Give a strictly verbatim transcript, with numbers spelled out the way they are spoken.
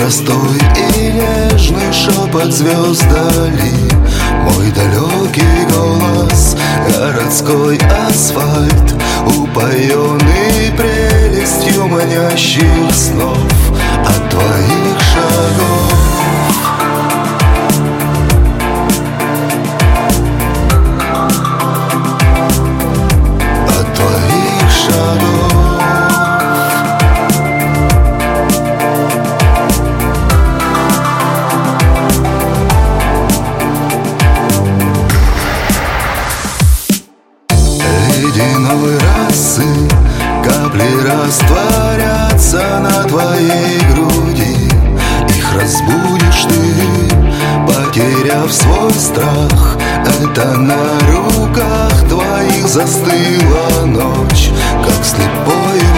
простой и нежный шепот звезд вдали, мой далекий голос, городской асфальт, упоенный прелестью манящих снов от твоих шагов. Ледяной росы капли растворятся на твоей груди. Их разбудишь ты, потеряв свой страх. Это на руках твоих застыла ночь, как слепой